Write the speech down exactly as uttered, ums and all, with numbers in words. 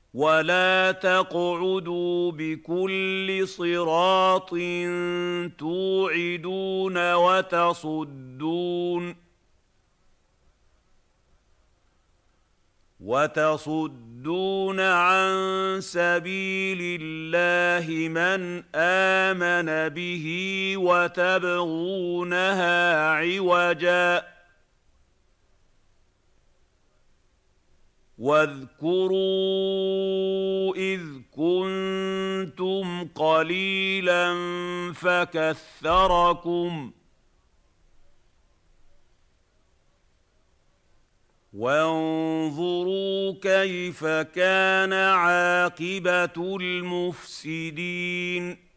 ولا تقعدوا بكل صراط توعدون وتصدون وتصدون عن سبيل الله من آمن به وتبغونها عوجا واذكروا إذ كنتم قليلا فكثركم وانظروا كيف كان عاقبة المفسدين